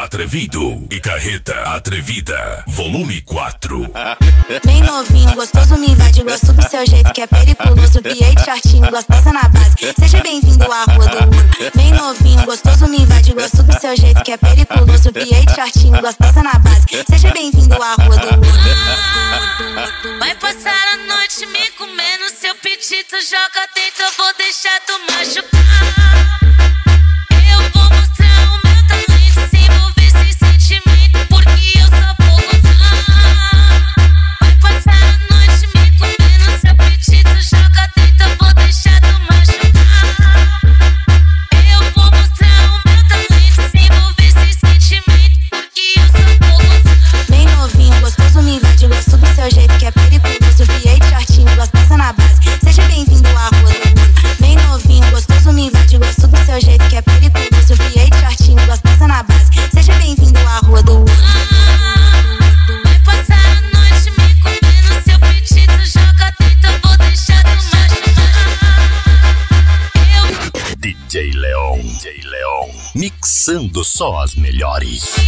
Atrevido e Carreta Atrevida, volume 4. Bem novinho, gostoso, me invade. Gosto do seu jeito que é periculoso. Piei de shortinho, gostosa na base. Seja bem-vindo à Rua do Ouro. Bem novinho, gostoso, me invade. Gosto do seu jeito que é periculoso. Piei de shortinho, gostosa na base. Seja bem-vindo à Rua do Ouro. Vai passar a noite me comendo. Seu petito joga dentro, eu vou deixar tu machucar. Gosto do seu jeito que é periculoso. Piei de shortinho, gostosa na base. Seja bem-vindo à Rua do Ouro. Bem novinho, gostoso, me invade. Gosto do seu jeito que é periculoso. Piei de shortinho, gostosa na base. Seja bem-vindo à Rua do Ouro. Vai passar a noite me comendo. Seu petito joga dentro, eu vou deixar tu machucar. DJ Leon, mixando só as melhores.